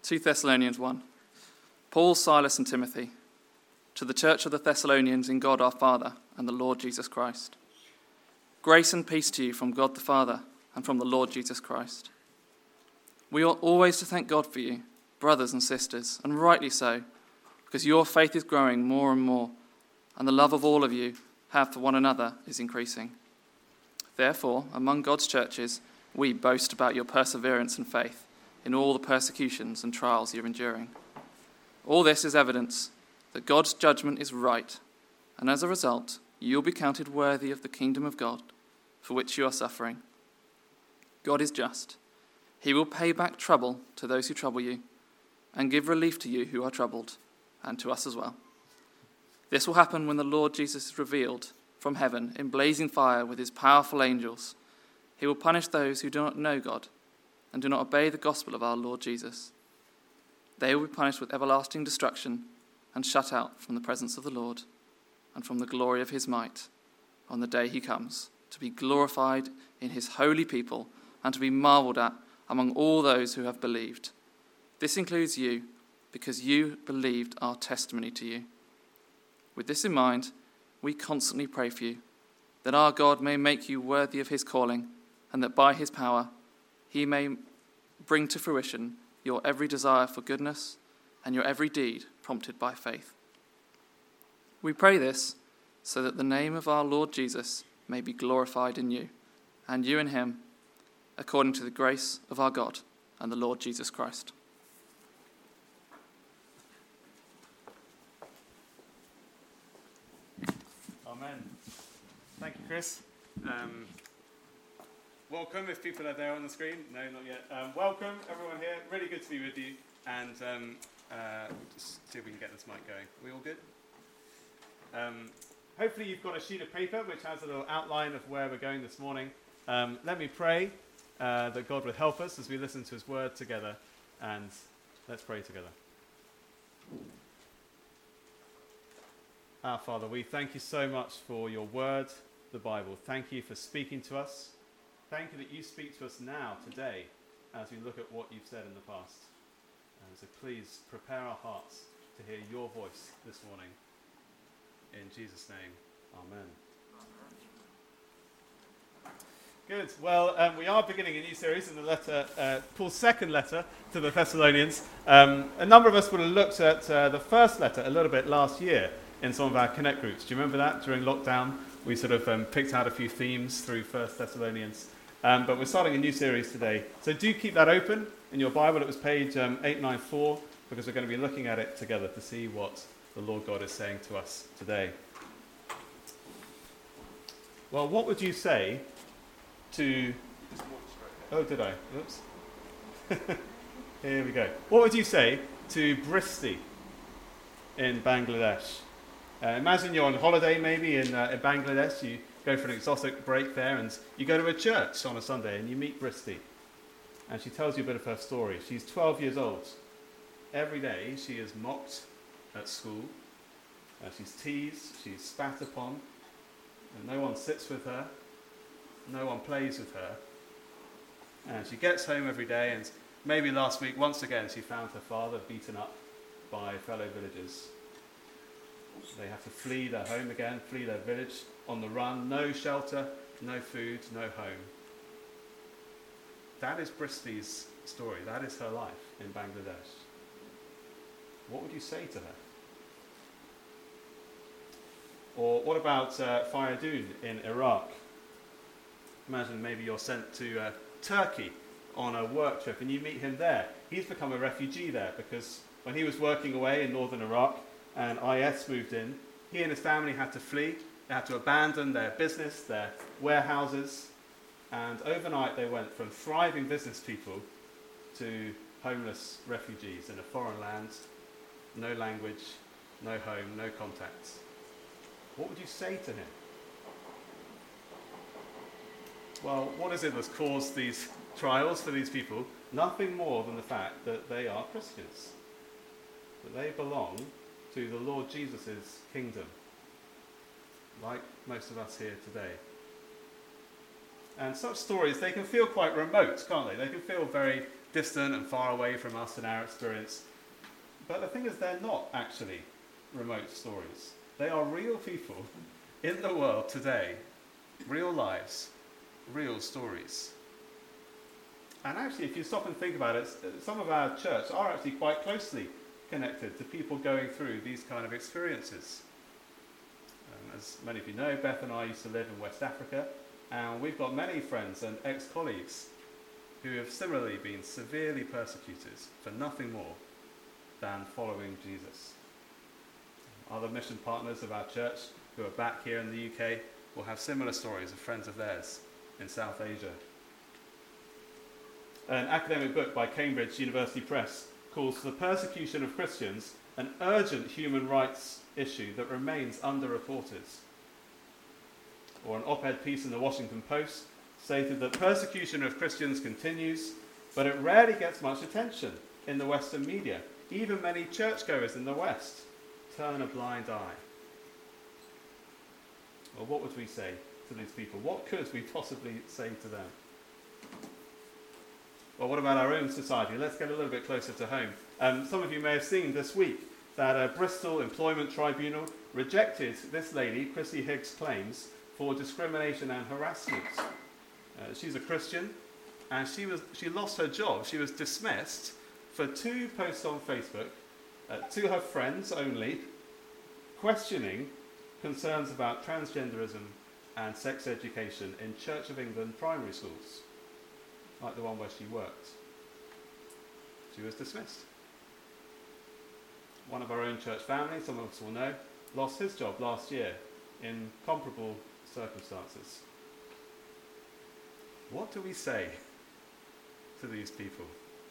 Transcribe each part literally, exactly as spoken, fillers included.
Second Thessalonians one. Paul, Silas, and Timothy, to the church of the Thessalonians in God our Father and the Lord Jesus Christ. Grace and peace to you from God the Father and from the Lord Jesus Christ. We ought always to thank God for you, brothers and sisters, and rightly so, because your faith is growing more and more, and the love of all of you have for one another is increasing. Therefore, among God's churches, we boast about your perseverance and faith in all the persecutions and trials you're enduring. All this is evidence that God's judgment is right, and as a result, you'll be counted worthy of the kingdom of God for which you are suffering. God is just. He will pay back trouble to those who trouble you, and give relief to you who are troubled, and to us as well. This will happen when the Lord Jesus is revealed from heaven in blazing fire with his powerful angels. He will punish those who do not know God and do not obey the gospel of our Lord Jesus. They will be punished with everlasting destruction and shut out from the presence of the Lord and from the glory of his might on the day he comes, to be glorified in his holy people and to be marveled at among all those who have believed. This includes you, because you believed our testimony to you. With this in mind, we constantly pray for you, that our God may make you worthy of his calling, and that by his power he may bring to fruition your every desire for goodness and your every deed prompted by faith. We pray this so that the name of our Lord Jesus may be glorified in you, and you in him, according to the grace of our God and the Lord Jesus Christ. Amen. Thank you, Chris. Um, welcome, if people are there on the screen. No, not yet. Um, welcome, everyone here. Really good to be with you. And um, uh, we'll just see if we can get this mic going. We all good? Um, hopefully you've got a sheet of paper which has a little outline of where we're going this morning. Um, let me pray uh, that God would help us as we listen to his word together. And let's pray together. Our Father, we thank you so much for your word, the Bible. Thank you for speaking to us. Thank you that you speak to us now, today, as we look at what you've said in the past. And so please prepare our hearts to hear your voice this morning. In Jesus' name, amen. Good. Well, um, we are beginning a new series in the letter, uh, Paul's second letter to the Thessalonians. Um, a number of us would have looked at uh, the first letter a little bit last year in some of our Connect groups. Do you remember that? During lockdown, we sort of um, picked out a few themes through First Thessalonians. Um, but we're starting a new series today. So do keep that open in your Bible. It was page um, eight ninety-four, because we're going to be looking at it together to see what the Lord God is saying to us today. Well, what would you say to... Oh, did I? Oops. Here we go. What would you say to Bristi in Bangladesh? Uh, imagine you're on holiday maybe in, uh, in Bangladesh. You go for an exotic break there and you go to a church on a Sunday and you meet Bristi. And she tells you a bit of her story. She's twelve years old. Every day she is mocked at school. Uh, she's teased, she's spat upon. And no one sits with her. No one plays with her. And she gets home every day, and maybe last week, once again, she found her father beaten up by fellow villagers. They have to flee their home again, flee their village, on the run, no shelter, no food, no home. That is Bristi's story. That is her life in Bangladesh. What would you say to her? Or what about uh, Faridun in Iraq? Imagine maybe you're sent to uh, Turkey on a work trip and you meet him there. He's become a refugee there because when he was working away in northern Iraq and I S moved in, he and his family had to flee. They had to abandon their business, their warehouses, and overnight they went from thriving business people to homeless refugees in a foreign land, no language, no home, no contacts. What would you say to him? Well, what is it that's caused these trials for these people? Nothing more than the fact that they are Christians, that they belong to the Lord Jesus' kingdom, like most of us here today. And such stories, they can feel quite remote, can't they? They can feel very distant and far away from us in our experience. But the thing is, they're not actually remote stories. They are real people in the world today, real lives, real stories. And actually, if you stop and think about it, some of our church are actually quite closely connected to people going through these kind of experiences. Um, as many of you know, Beth and I used to live in West Africa, and we've got many friends and ex-colleagues who have similarly been severely persecuted for nothing more than following Jesus. Other mission partners of our church who are back here in the U K will have similar stories of friends of theirs in South Asia. An academic book by Cambridge University Press calls the persecution of Christians an urgent human rights issue that remains underreported. Or an op-ed piece in the Washington Post stated that persecution of Christians continues, but it rarely gets much attention in the Western media. Even many churchgoers in the West turn a blind eye. Well, what would we say to these people? What could we possibly say to them? Well, what about our own society? Let's get a little bit closer to home. Um, some of you may have seen this week that a Bristol Employment Tribunal rejected this lady, Chrissy Higgs' claims for discrimination and harassment. Uh, she's a Christian, and she was she lost her job. She was dismissed for two posts on Facebook uh, to her friends only, questioning concerns about transgenderism and sex education in Church of England primary schools, like the one where she worked. She was dismissed. One of our own church family, some of us will know, lost his job last year in comparable circumstances. What do we say to these people?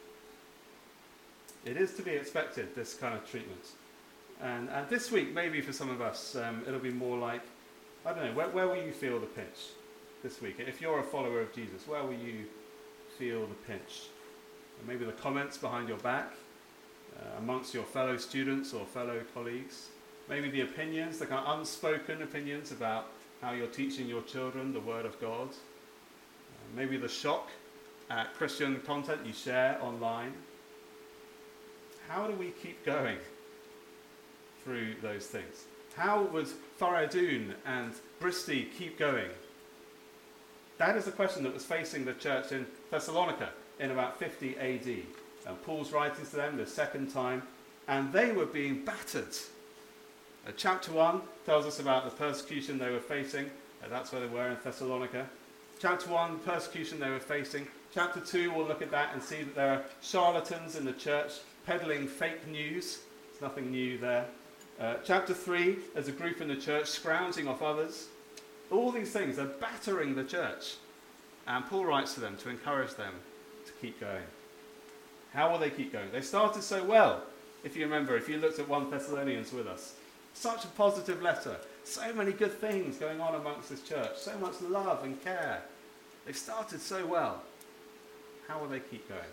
It is to be expected, this kind of treatment. And, and this week, maybe for some of us, um, it'll be more like, I don't know, where, where will you feel the pinch this week? If you're a follower of Jesus, where will you feel the pinch? And maybe the comments behind your back, uh, amongst your fellow students or fellow colleagues. Maybe the opinions, the kind of unspoken opinions about how you're teaching your children the Word of God. Uh, maybe the shock at Christian content you share online. How do we keep going through those things? How would Faradun and Bristi keep going? That is the question that was facing the church in Thessalonica in about fifty A D. And Paul's writing to them the second time, and they were being battered. Uh, chapter one tells us about the persecution they were facing. Uh, that's where they were in Thessalonica. Chapter one, persecution they were facing. Chapter two, we'll look at that and see that there are charlatans in the church peddling fake news. There's nothing new there. Uh, chapter three, there's a group in the church scrounging off others. All these things are battering the church. And Paul writes to them to encourage them to keep going. How will they keep going? They started so well, if you remember, if you looked at First Thessalonians with us. Such a positive letter. So many good things going on amongst this church. So much love and care. They've started so well. How will they keep going?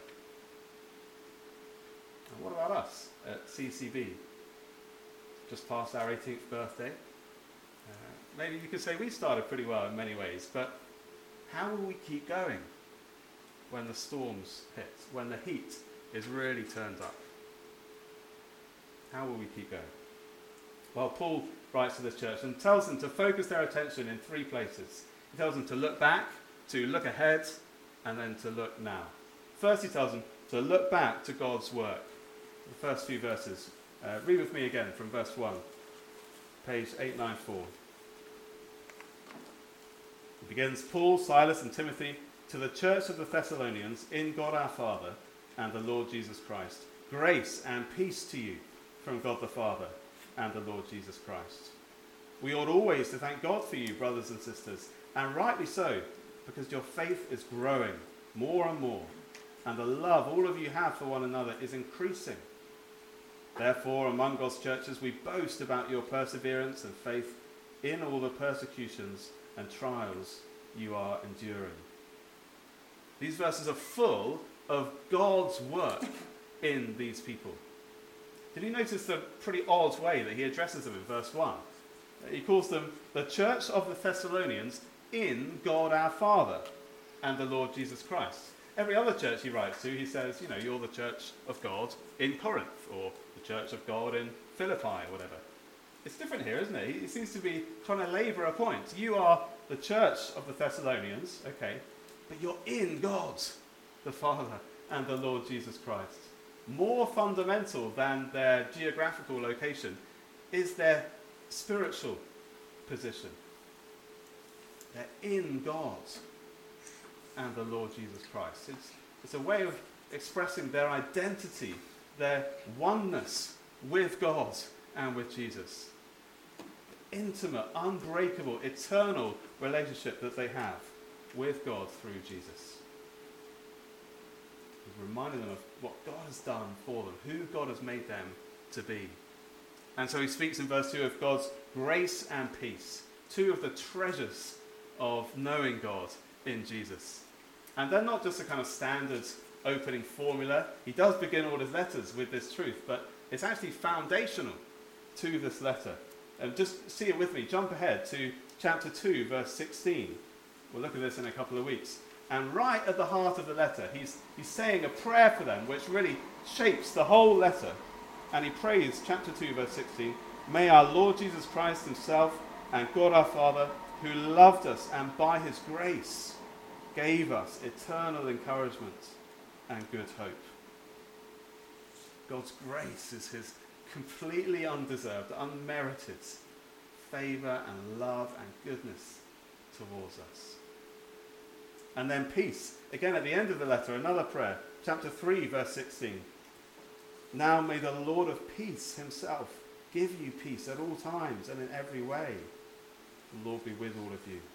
And what about us at C C B? Just past our eighteenth birthday. Uh, maybe you could say we started pretty well in many ways, but how will we keep going when the storms hit, when the heat is really turned up? How will we keep going? Well, Paul writes to this church and tells them to focus their attention in three places. He tells them to look back, to look ahead, and then to look now. First, he tells them to look back to God's work. The first few verses. Uh, read with me again from verse one, page eight ninety-four. It begins, Paul, Silas, and Timothy, to the church of the Thessalonians, in God our Father and the Lord Jesus Christ. Grace and peace to you from God the Father and the Lord Jesus Christ. We ought always to thank God for you, brothers and sisters, and rightly so, because your faith is growing more and more, and the love all of you have for one another is increasing. Therefore, among God's churches, we boast about your perseverance and faith in all the persecutions and trials you are enduring. These verses are full of God's work in these people. Did you notice the pretty odd way that he addresses them in verse one? He calls them the church of the Thessalonians in God our Father and the Lord Jesus Christ. every other church he writes to, he says, you know, you're the church of God in Corinth, or the church of God in Philippi, or whatever. It's different here, isn't it? He seems to be trying to labour a point. You are the church of the Thessalonians, okay, but you're in God, the Father, and the Lord Jesus Christ. More fundamental than their geographical location is their spiritual position. They're in God and the Lord Jesus Christ. It's, it's a way of expressing their identity, their oneness with God and with Jesus. The intimate, unbreakable, eternal relationship that they have with God through Jesus. He's reminding them of what God has done for them, who God has made them to be. And so he speaks in verse two of God's grace and peace, two of the treasures of knowing God in Jesus. And they're not just a kind of standard opening formula. He does begin all his letters with this truth, but it's actually foundational to this letter. And just see it with me. Jump ahead to chapter two, verse sixteen. We'll look at this in a couple of weeks. And right at the heart of the letter, he's, he's saying a prayer for them, which really shapes the whole letter. And he prays, chapter two, verse sixteen, "May our Lord Jesus Christ himself and God our Father, who loved us and by his grace gave us eternal encouragement and good hope." God's grace is his completely undeserved, unmerited favour and love and goodness towards us. And then peace. Again, at the end of the letter, another prayer. Chapter three, verse sixteen. "Now may the Lord of peace himself give you peace at all times and in every way. The Lord be with all of you."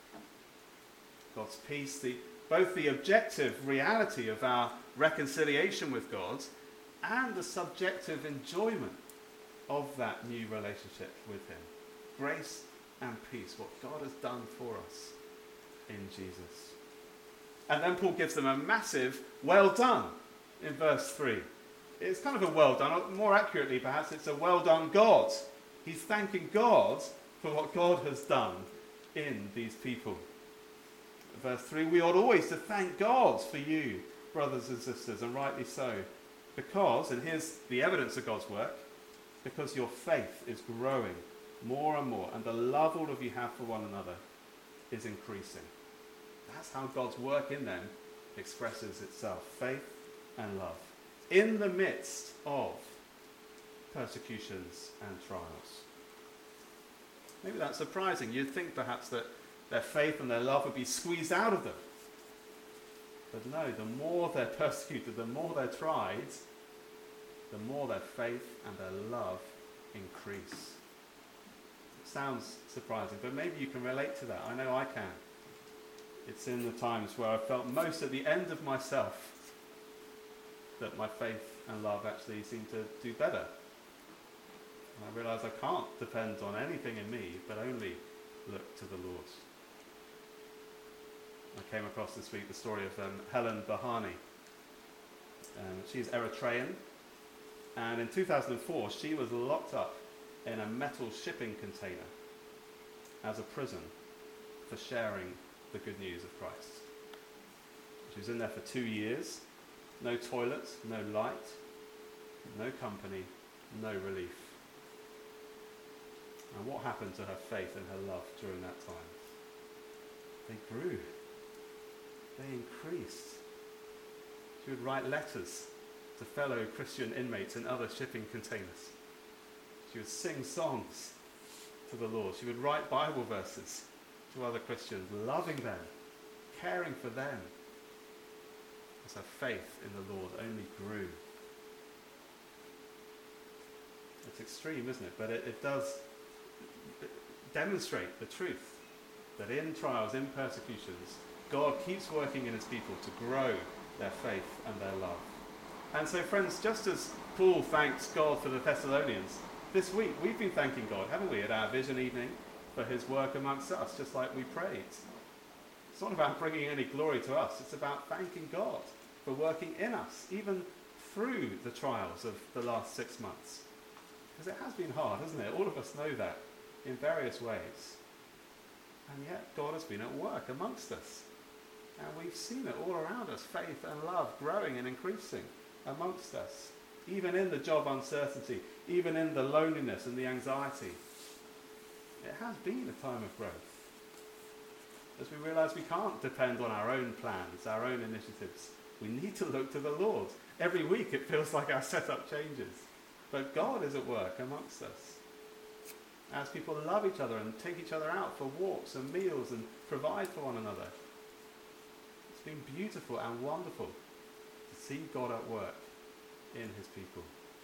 God's peace, the, both the objective reality of our reconciliation with God and the subjective enjoyment of that new relationship with him. Grace and peace, what God has done for us in Jesus. And then Paul gives them a massive well done in verse three. It's kind of a well done, or more accurately perhaps, it's a well done God. He's thanking God for what God has done in these people. Verse three, "We ought always to thank God for you, brothers and sisters, and rightly so, because," and here's the evidence of God's work, "because your faith is growing more and more, and the love all of you have for one another is increasing." That's how God's work in them expresses itself, faith and love, in the midst of persecutions and trials. Maybe that's surprising. You'd think perhaps that their faith and their love would be squeezed out of them. But no, the more they're persecuted, the more they're tried, the more their faith and their love increase. It sounds surprising, but maybe you can relate to that. I know I can. It's in the times where I felt most at the end of myself that my faith and love actually seem to do better. And I realise I can't depend on anything in me, but only look to the Lord. I came across this week the story of um, Helen Bahani. Um, she's Eritrean, and in two thousand four she was locked up in a metal shipping container as a prison for sharing the good news of Christ. She was in there for two years, no toilet, no light, no company, no relief. And what happened to her faith and her love during that time? They grew. They increased. She would write letters to fellow Christian inmates in other shipping containers. She would sing songs to the Lord. She would write Bible verses to other Christians, loving them, caring for them, as her faith in the Lord only grew. It's extreme, isn't it? But it, it does demonstrate the truth that in trials, in persecutions, God keeps working in his people to grow their faith and their love. And so, friends, just as Paul thanks God for the Thessalonians, this week we've been thanking God, haven't we, at our vision evening for his work amongst us, just like we prayed. It's not about bringing any glory to us, it's about thanking God for working in us, even through the trials of the last six months. Because it has been hard, hasn't it? All of us know that in various ways. And yet God has been at work amongst us. And we've seen it all around us, faith and love growing and increasing amongst us, even in the job uncertainty, even in the loneliness and the anxiety. It has been a time of growth. As we realise we can't depend on our own plans, our own initiatives. We need to look to the Lord. Every week it feels like our setup changes. But God is at work amongst us. As people love each other and take each other out for walks and meals and provide for one another. It's been beautiful and wonderful to see God at work in his people.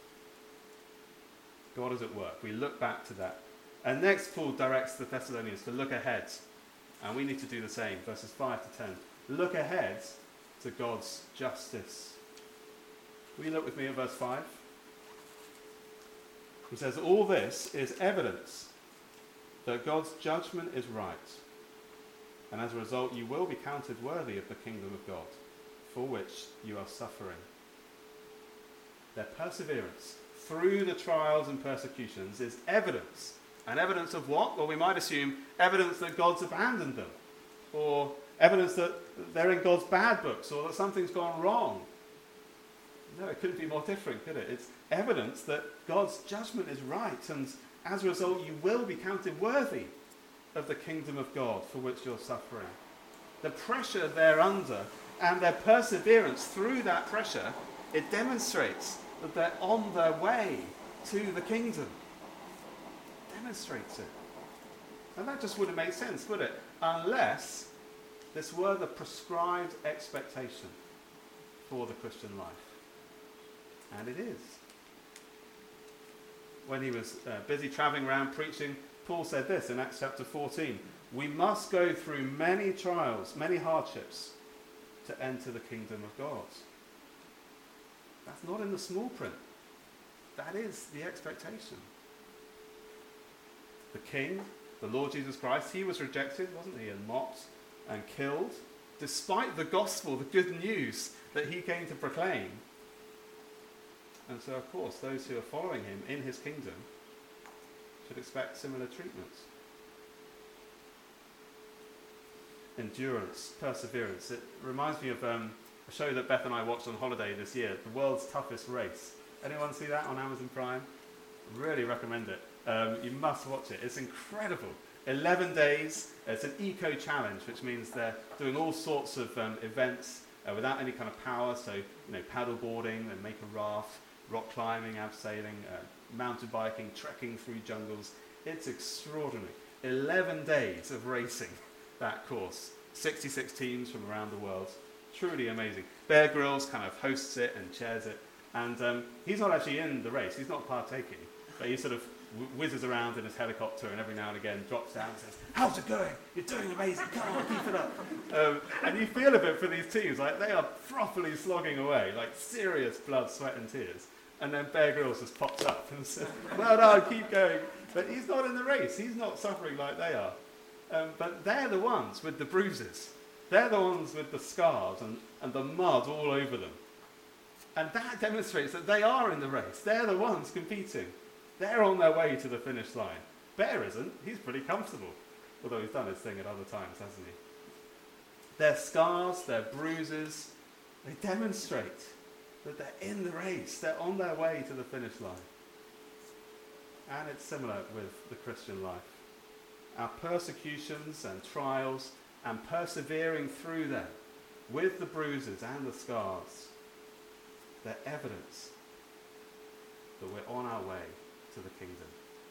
God is at work. We look back to that. And next Paul directs the Thessalonians to look ahead. And we need to do the same. Verses five to ten. Look ahead to God's justice. Will you look with me at verse five? He says, all this is evidence that God's judgment is right. And as a result, you will be counted worthy of the kingdom of God, for which you are suffering. Their perseverance through the trials and persecutions is evidence. And evidence of what? Well, we might assume evidence that God's abandoned them. Or evidence that they're in God's bad books, or that something's gone wrong. No, it couldn't be more different, could it? It's evidence that God's judgment is right, and as a result, you will be counted worthy of the kingdom of God for which you're suffering. The pressure they're under and their perseverance through that pressure, it demonstrates that they're on their way to the kingdom. It demonstrates it. And that just wouldn't make sense, would it? Unless this were the prescribed expectation for the Christian life. And it is. When he was uh, busy travelling around preaching, Paul said this in Acts chapter fourteen. We must go through many trials, many hardships, to enter the kingdom of God. That's not in the small print. That is the expectation. The King, the Lord Jesus Christ, he was rejected, wasn't he, and mocked and killed, despite the gospel, the good news that he came to proclaim. And so, of course, those who are following him in his kingdom should expect similar treatments. Endurance, perseverance. It reminds me of um, a show that Beth and I watched on holiday this year, The World's Toughest Race. Anyone see that on Amazon Prime? Really recommend it. Um, you must watch it. It's incredible. eleven days. It's an eco-challenge, which means they're doing all sorts of um, events uh, without any kind of power. So, you know, paddle boarding, they make a raft, rock climbing, abseiling, uh, mountain biking, trekking through jungles. It's extraordinary. eleven days of racing that course. sixty-six teams from around the world. Truly amazing. Bear Grylls kind of hosts it and chairs it. And um, he's not actually in the race. He's not partaking. But he sort of whizzes around in his helicopter and every now and again drops down and says, how's it going? You're doing amazing. Come on, keep it up. Um, and you feel a bit for these teams. Like, they are properly slogging away. Like, serious blood, sweat and tears. And then Bear Grylls just pops up and says, well done, keep going. But he's not in the race. He's not suffering like they are. Um, but they're the ones with the bruises. They're the ones with the scars and, and the mud all over them. And that demonstrates that they are in the race. They're the ones competing. They're on their way to the finish line. Bear isn't. He's pretty comfortable. Although he's done his thing at other times, hasn't he? Their scars, their bruises, they demonstrate that they're in the race. They're on their way to the finish line. And it's similar with the Christian life. Our persecutions and trials and persevering through them with the bruises and the scars, they're evidence that we're on our way to the kingdom.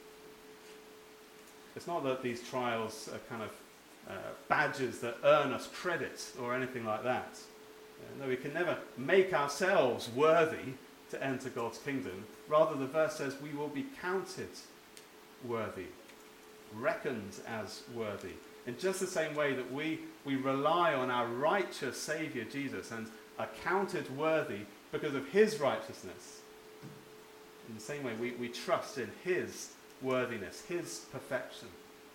It's not that these trials are kind of uh, badges that earn us credit or anything like that. Uh, no, we can never make ourselves worthy to enter God's kingdom. Rather, the verse says we will be counted worthy, reckoned as worthy. In just the same way that we, we rely on our righteous Saviour Jesus and are counted worthy because of his righteousness. In the same way, we, we trust in his worthiness, his perfection.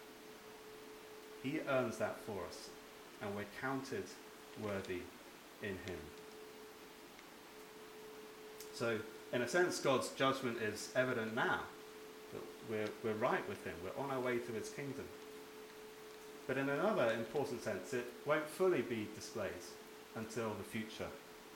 He earns that for us, and we're counted worthy in him. So, in a sense, God's judgment is evident now. That we're, we're right with him. We're on our way to his kingdom. But in another important sense, it won't fully be displayed until the future.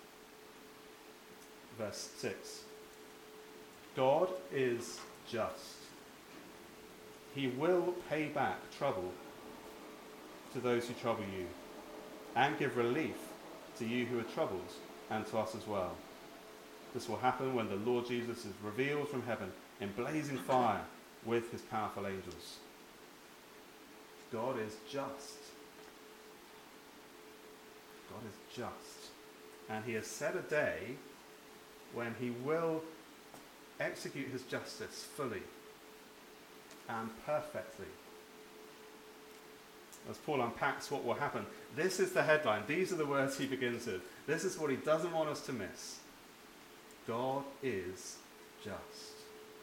Verse six. God is just. He will pay back trouble to those who trouble you, and give relief to you who are troubled, and to us as well. This will happen when the Lord Jesus is revealed from heaven in blazing fire with his powerful angels. God is just. God is just. And he has set a day when he will execute his justice fully and perfectly. As Paul unpacks what will happen, this is the headline. These are the words he begins with. This is what he doesn't want us to miss. God is just.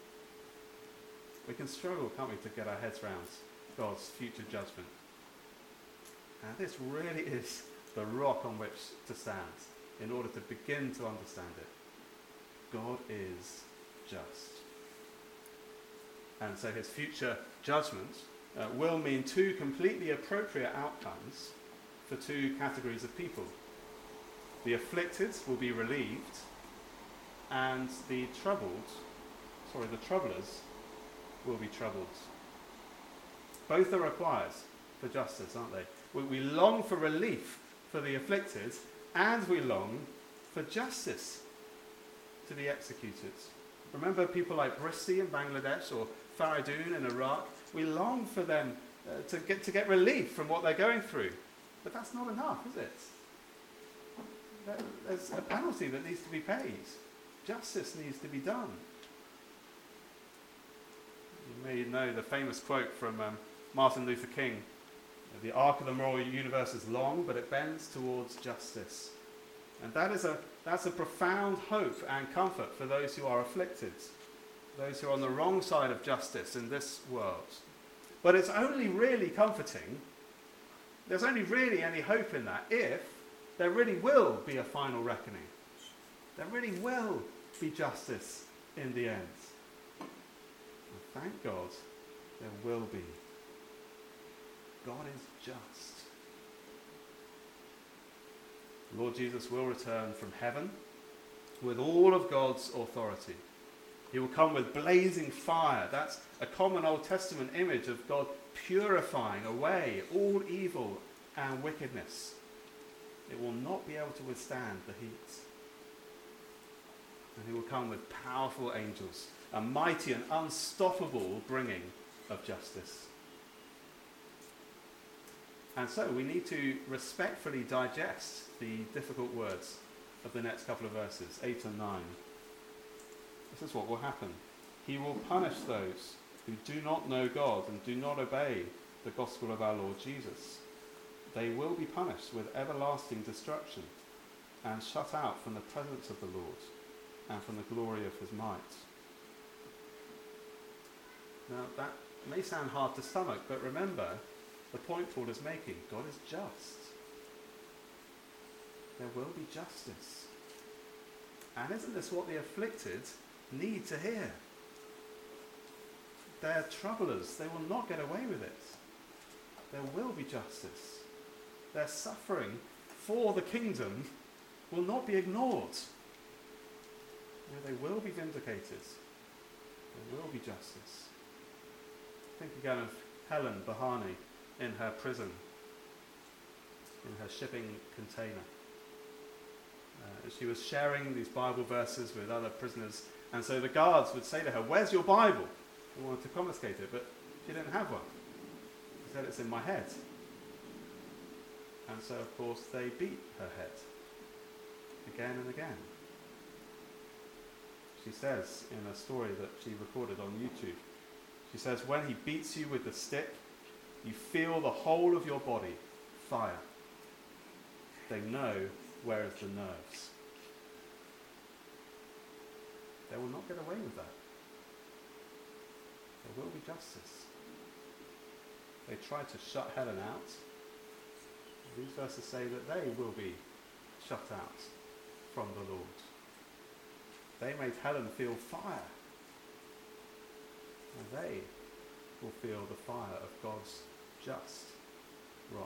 We can struggle, can't we, to get our heads around God's future judgment. And this really is the rock on which to stand in order to begin to understand it. God is just. And so his future judgment uh, will mean two completely appropriate outcomes for two categories of people. The afflicted will be relieved, and the troubled, sorry, the troublers will be troubled. Both are required for justice, aren't they? We, we long for relief for the afflicted, and we long for justice to be executed. Remember people like Bristi in Bangladesh or Faridun in Iraq? We long for them uh, to get to get relief from what they're going through. But that's not enough, is it? There, there's a penalty that needs to be paid. Justice needs to be done. You may know the famous quote from um, Martin Luther King. The arc of the moral universe is long, but it bends towards justice. And that is a, that's a profound hope and comfort for those who are afflicted, those who are on the wrong side of justice in this world. But it's only really comforting, there's only really any hope in that if there really will be a final reckoning. There really will be justice in the end. And thank God there will be. God is just. Lord Jesus will return from heaven with all of God's authority. He will come with blazing fire. That's a common Old Testament image of God purifying away all evil and wickedness. It will not be able to withstand the heat. And he will come with powerful angels, a mighty and unstoppable bringing of justice. And so we need to respectfully digest the difficult words of the next couple of verses, eight and nine. This is what will happen. He will punish those who do not know God and do not obey the gospel of our Lord Jesus. They will be punished with everlasting destruction and shut out from the presence of the Lord and from the glory of his might. Now that may sound hard to stomach, but remember the point Paul is making. God is just. There will be justice. And isn't this what the afflicted need to hear? They're troublers. They will not get away with it. There will be justice. Their suffering for the kingdom will not be ignored. They will be vindicated. There will be justice. Think again of Helen Bahani in her prison, in her shipping container. Uh, she was sharing these Bible verses with other prisoners, and so the guards would say to her, "Where's your Bible?" They wanted to confiscate it, but she didn't have one. She said, "It's in my head." And so, of course, they beat her head again and again. She says in a story that she recorded on YouTube, she says, "When he beats you with the stick, you feel the whole of your body fire. They know where is the nerves." They will not get away with that. There will be justice. They tried to shut Helen out. These verses say that they will be shut out from the Lord. They made Helen feel fire. And they will feel the fire of God's just wrath.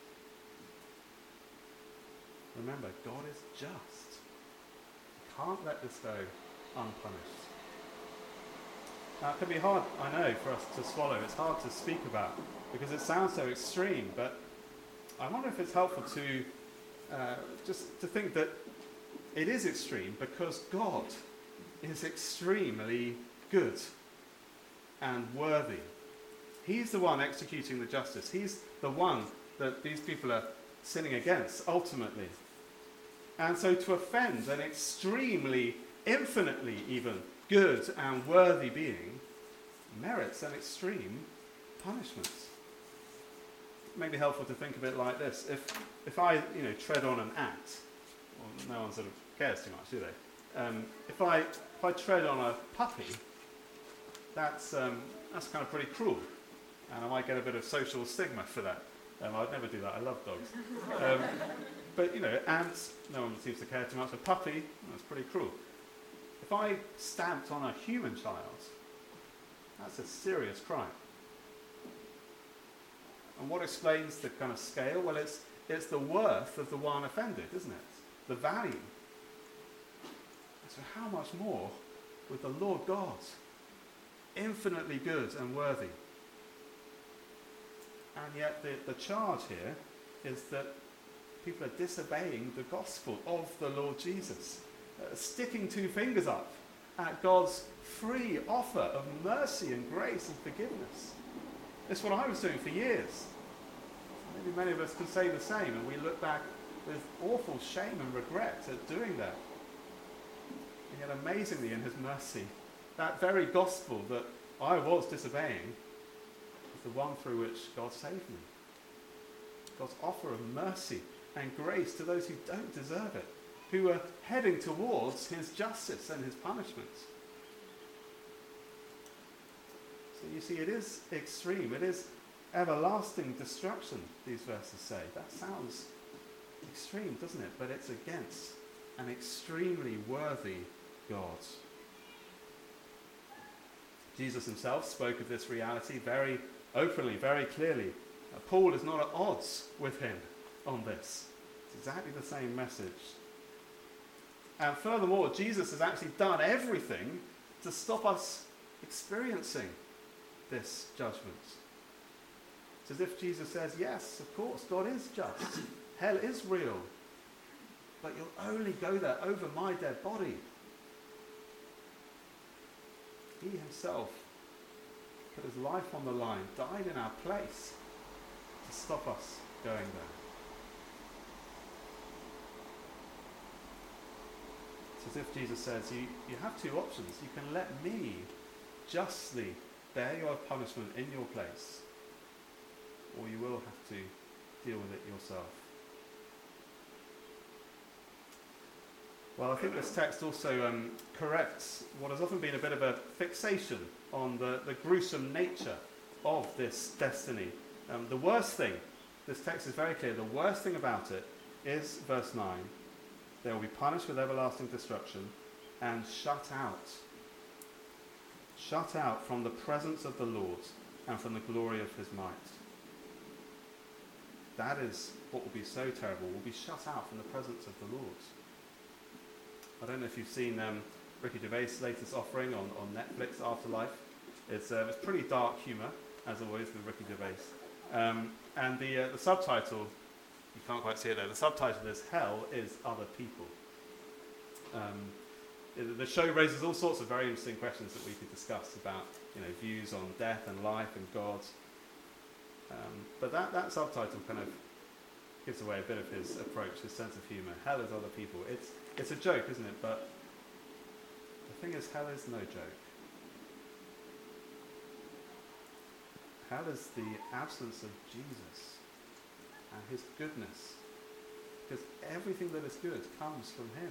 Remember, God is just. You can't let this go unpunished. Now, it can be hard, I know, for us to swallow. It's hard to speak about because it sounds so extreme, but I wonder if it's helpful to uh, just to think that it is extreme because God is extremely good and worthy. He's the one executing the justice. He's the one that these people are sinning against, ultimately. And so to offend an extremely, infinitely even, good and worthy being merits an extreme punishment. It may be helpful to think of it like this. If if I, you know, tread on an ant, well, no one sort of cares too much, do they? Um, if I if I tread on a puppy, that's um, that's kind of pretty cruel, and I might get a bit of social stigma for that. Um, I'd never do that. I love dogs. Um, but you know, ants, no one seems to care too much. A puppy, that's pretty cruel. If I stamped on a human child, that's a serious crime. And what explains the kind of scale? Well, it's it's the worth of the one offended, isn't it? The value. So how much more with the Lord God, infinitely good and worthy? And yet the, the charge here is that people are disobeying the gospel of the Lord Jesus, uh, sticking two fingers up at God's free offer of mercy and grace and forgiveness. It's what I was doing for years. Maybe many of us can say the same, and we look back with awful shame and regret at doing that. And yet amazingly in his mercy, that very gospel that I was disobeying is the one through which God saved me. God's offer of mercy and grace to those who don't deserve it, who are heading towards his justice and his punishment. So you see, it is extreme. It is everlasting destruction, these verses say. That sounds extreme, doesn't it? But it's against an extremely worthy God. Jesus himself spoke of this reality very openly, very clearly. Uh, Paul is not at odds with him on this. It's exactly the same message. And furthermore, Jesus has actually done everything to stop us experiencing this judgment. It's as if Jesus says, yes, of course, God is just. Hell is real. But you'll only go there over my dead body. He himself put his life on the line, died in our place to stop us going there. It's as if Jesus says, you, you have two options. You can let me justly bear your punishment in your place, or you will have to deal with it yourself. Well, I think this text also um, corrects what has often been a bit of a fixation on the, the gruesome nature of this destiny. Um, the worst thing, this text is very clear, the worst thing about it is verse nine. They will be punished with everlasting destruction and shut out. Shut out from the presence of the Lord and from the glory of his might. That is what will be so terrible. We'll be shut out from the presence of the Lord. I don't know if you've seen um, Ricky Gervais' latest offering on, on Netflix, Afterlife. It's, uh, it's pretty dark humour, as always, with Ricky Gervais. Um, and the, uh, the subtitle, you can't quite see it there, the subtitle is Hell is Other People. Um, it, the show raises all sorts of very interesting questions that we could discuss about, you know, views on death and life and God. Um, but that, that subtitle kind of gives away a bit of his approach, his sense of humour. Hell is other people. It's it's a joke, isn't it? But the thing is, hell is no joke. Hell is the absence of Jesus and his goodness, because everything that is good comes from him.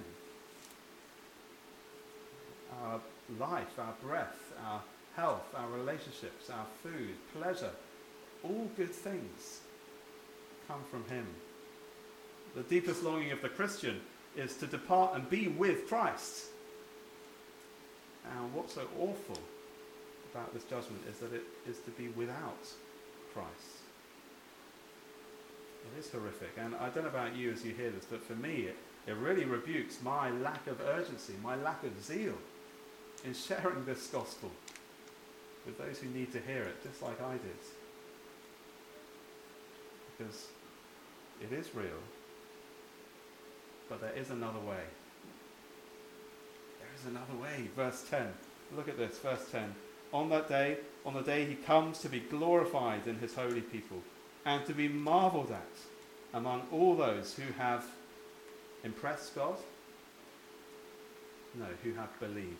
Our life, our breath, our health, our relationships, our food, pleasure, all good things come from him. The deepest longing of the Christian is to depart and be with Christ. And what's so awful about this judgment is that it is to be without Christ. It is horrific. And I don't know about you as you hear this, but for me, it, it really rebukes my lack of urgency, my lack of zeal in sharing this gospel with those who need to hear it, just like I did. Because it is real, but there is another way. There is another way. Verse ten. Look at this, verse ten. On that day, on the day he comes to be glorified in his holy people, and to be marveled at among all those who have impressed God? No, who have believed.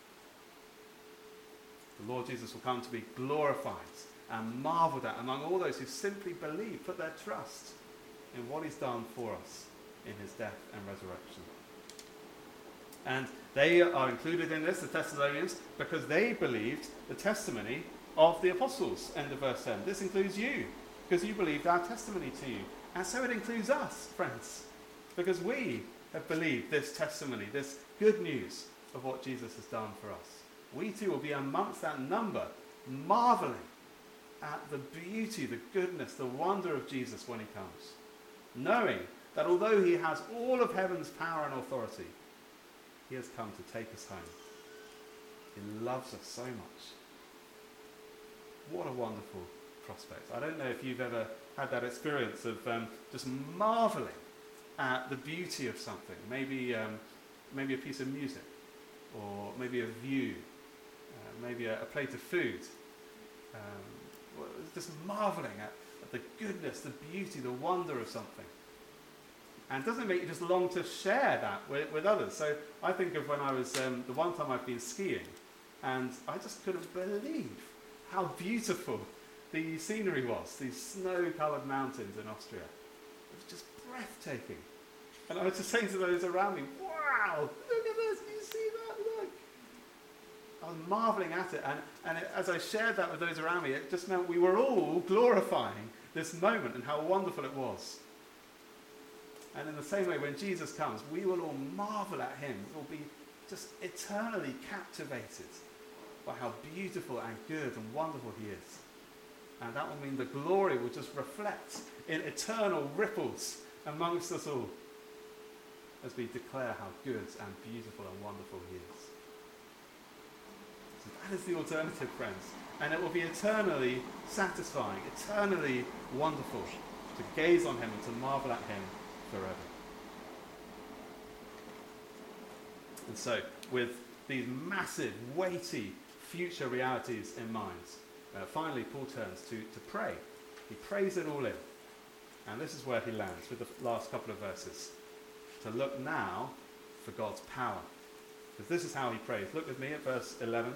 The Lord Jesus will come to be glorified and marveled at among all those who simply believe, put their trust in what he's done for us in his death and resurrection. And they are included in this, the Thessalonians, because they believed the testimony of the apostles, end of verse ten. This includes you, because you believed our testimony to you. And so it includes us, friends, because we have believed this testimony, this good news of what Jesus has done for us. We too will be amongst that number, marveling at the beauty, the goodness, the wonder of Jesus when he comes, knowing that although he has all of heaven's power and authority, he has come to take us home. He loves us so much. What a wonderful prospect. I don't know if you've ever had that experience of um, just marveling at the beauty of something. Maybe, um, maybe a piece of music, or maybe a view, uh, maybe a, a plate of food. Um, well, just marveling at, at the goodness, the beauty, the wonder of something. And doesn't it make you just long to share that with, with others? So I think of when I was, um, the one time I've been skiing, and I just couldn't believe how beautiful the scenery was, these snow-coloured mountains in Austria. It was just breathtaking. And I was just saying to those around me, wow, look at this, do you see that? Look. I was marvelling at it, and, and it, as I shared that with those around me, it just meant we were all glorifying this moment and how wonderful it was. And in the same way, when Jesus comes, we will all marvel at him. We'll be just eternally captivated by how beautiful and good and wonderful he is. And that will mean the glory will just reflect in eternal ripples amongst us all as we declare how good and beautiful and wonderful he is. So that is the alternative, friends. And it will be eternally satisfying, eternally wonderful to gaze on him and to marvel at him forever. And so, with these massive, weighty future realities in mind, uh, finally Paul turns to, to pray. He prays it all in. And this is where he lands with the last couple of verses. To look now for God's power. Because this is how he prays. Look with me at verse eleven.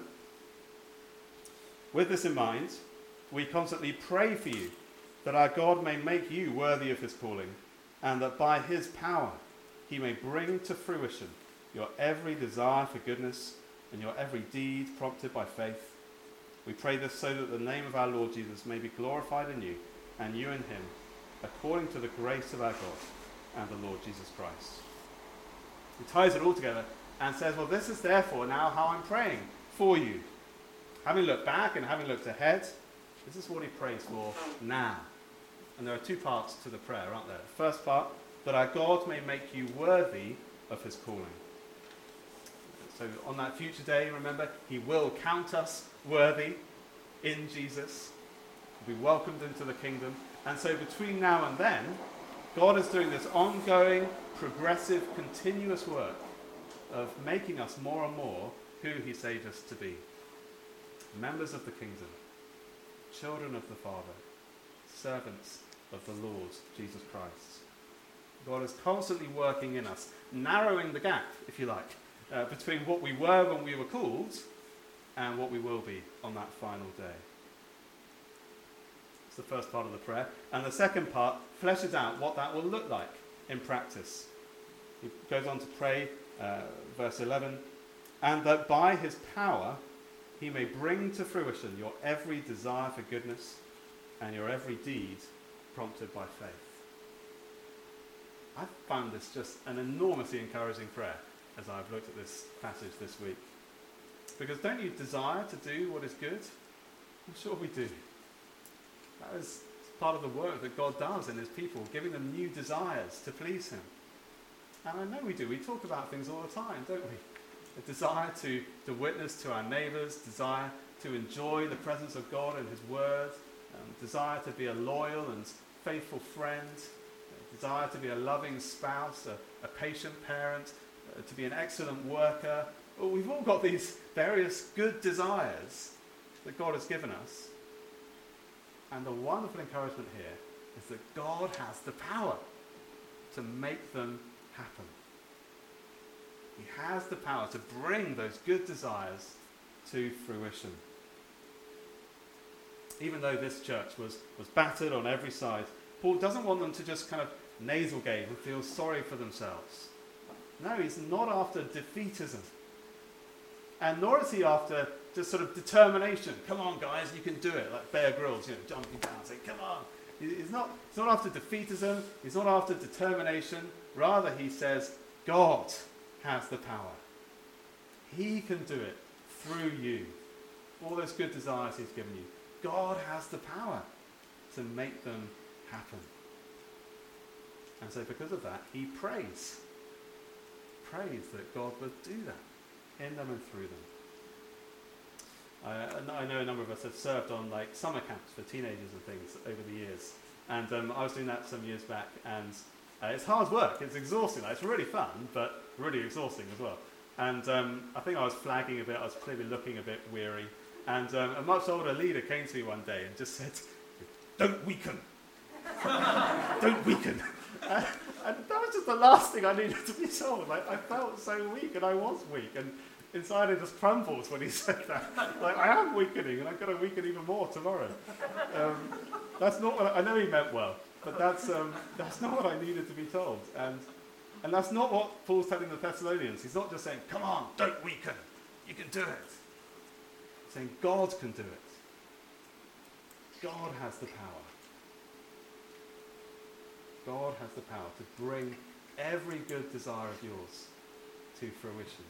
With this in mind, we constantly pray for you, that our God may make you worthy of his calling, and that by his power he may bring to fruition your every desire for goodness and your every deed prompted by faith. We pray this so that the name of our Lord Jesus may be glorified in you, and you in him, according to the grace of our God and the Lord Jesus Christ. He ties it all together and says, well, this is therefore now how I'm praying for you. Having looked back and having looked ahead, this is what he prays for now. And there are two parts to the prayer, aren't there? The first part, that our God may make you worthy of his calling. So on that future day, remember, he will count us worthy in Jesus. We'll be welcomed into the kingdom. And so between now and then, God is doing this ongoing, progressive, continuous work of making us more and more who he saved us to be. Members of the kingdom, children of the Father, servants of the Lord Jesus Christ. God is constantly working in us, narrowing the gap, if you like, uh, between what we were when we were called and what we will be on that final day. It's the first part of the prayer. And the second part fleshes out what that will look like in practice. He goes on to pray, uh, verse eleven, and that by his power he may bring to fruition your every desire for goodness and your every deed prompted by faith. I've found this just an enormously encouraging prayer as I've looked at this passage this week. Because don't you desire to do what is good? I'm sure we do. That is part of the work that God does in his people, giving them new desires to please him. And I know we do. We talk about things all the time, don't we? A desire to, to witness to our neighbours, desire to enjoy the presence of God and his word, um, desire to be a loyal and faithful friend, a desire to be a loving spouse, a, a patient parent, uh, to be an excellent worker. Well, we've all got these various good desires that God has given us. And the wonderful encouragement here is that God has the power to make them happen. He has the power to bring those good desires to fruition. Even though this church was, was battered on every side, Paul doesn't want them to just kind of nasal gaze and feel sorry for themselves. No, he's not after defeatism. And nor is he after just sort of determination. Come on, guys, you can do it. Like Bear Grylls, you know, jumping down, saying, come on. He's not, he's not after defeatism. He's not after determination. Rather, he says, God has the power. He can do it through you. All those good desires he's given you. God has the power to make them happen. And so because of that, he prays. Prays that God would do that in them and through them. Uh, I know a number of us have served on like summer camps for teenagers and things over the years. And um, I was doing that some years back, and uh, it's hard work. It's exhausting. Like, it's really fun, but really exhausting as well. And um, I think I was flagging a bit. I was clearly looking a bit weary. And um, a much older leader came to me one day and just said, "Don't weaken. Don't weaken." And, and that was just the last thing I needed to be told. Like, I felt so weak, and I was weak. And inside it just crumbled when he said that. Like, I am weakening, and I'm going to weaken even more tomorrow. Um, that's not what I, I know he meant well, but that's um, that's not what I needed to be told. And and that's not what Paul's telling the Thessalonians. He's not just saying, "Come on, don't weaken. You can do it." He's saying, God can do it. God has the power. God has the power to bring every good desire of yours to fruition.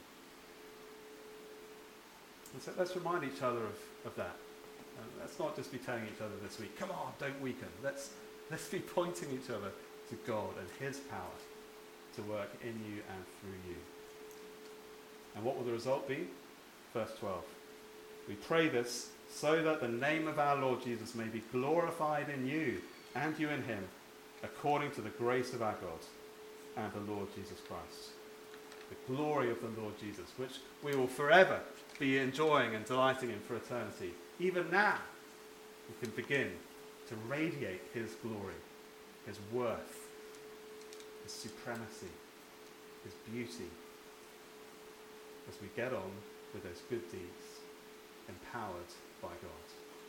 And so let's remind each other of, of that. Um, let's not just be telling each other this week, come on, don't weaken. Let's, let's be pointing each other to God and his power to work in you and through you. And what will the result be? Verse twelve. We pray this so that the name of our Lord Jesus may be glorified in you and you in him, according to the grace of our God and the Lord Jesus Christ. The glory of the Lord Jesus, which we will forever be enjoying and delighting in for eternity. Even now, we can begin to radiate his glory, his worth, his supremacy, his beauty, as we get on with those good deeds, empowered by God.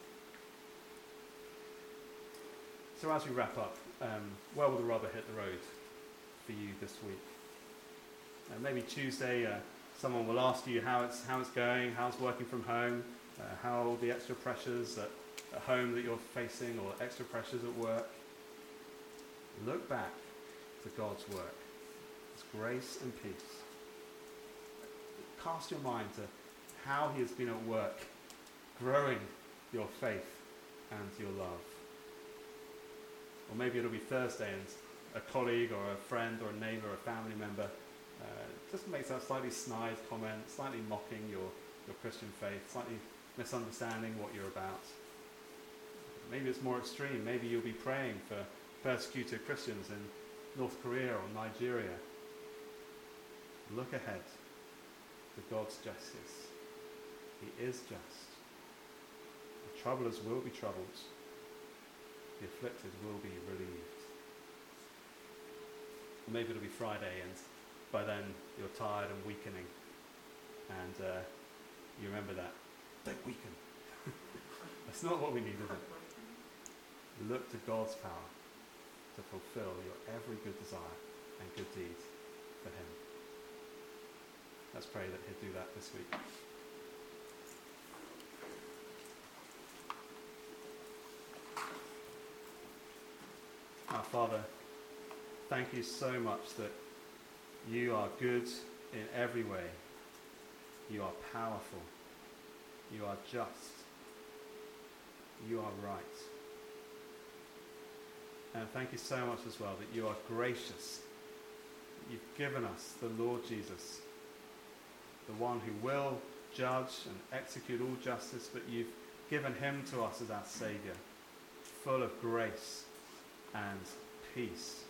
So as we wrap up, um, where will the rubber hit the road for you this week? Uh, maybe Tuesday, uh, someone will ask you how it's how it's going, how's working from home, uh, how the extra pressures at, at home that you're facing, or extra pressures at work. Look back to God's work, his grace and peace. Cast your mind to how he has been at work, growing your faith and your love. Or maybe it'll be Thursday and a colleague or a friend or a neighbour or a family member uh, just makes that slightly snide comment, slightly mocking your, your Christian faith, slightly misunderstanding what you're about. Maybe it's more extreme. Maybe you'll be praying for persecuted Christians in North Korea or Nigeria. Look ahead to God's justice. He is just. The troublers will be troubled. The afflicted will be relieved. Or maybe it'll be Friday and by then you're tired and weakening. And uh, you remember that. Don't weaken. That's not what we need, is it? Look to God's power to fulfill your every good desire and good deed for him. Let's pray that he'll do that this week. Our Father, thank you so much that you are good in every way. You are powerful. You are just. You are right. And thank you so much as well that you are gracious. You've given us the Lord Jesus, the one who will judge and execute all justice, but you've given him to us as our Saviour, full of grace and peace.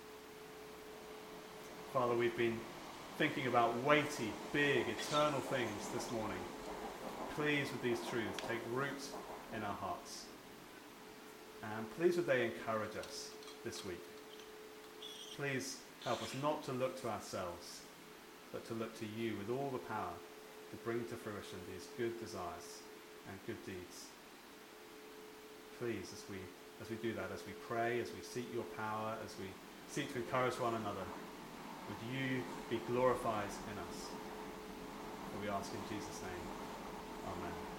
Father, we've been thinking about weighty, big, eternal things this morning. Please, with these truths, take root in our hearts. And please would they encourage us this week. Please help us not to look to ourselves, but to look to you with all the power to bring to fruition these good desires and good deeds. Please, as we as we do that, as we pray, as we seek your power, as we seek to encourage one another, would you be glorified in us? For we ask in Jesus' name. Amen.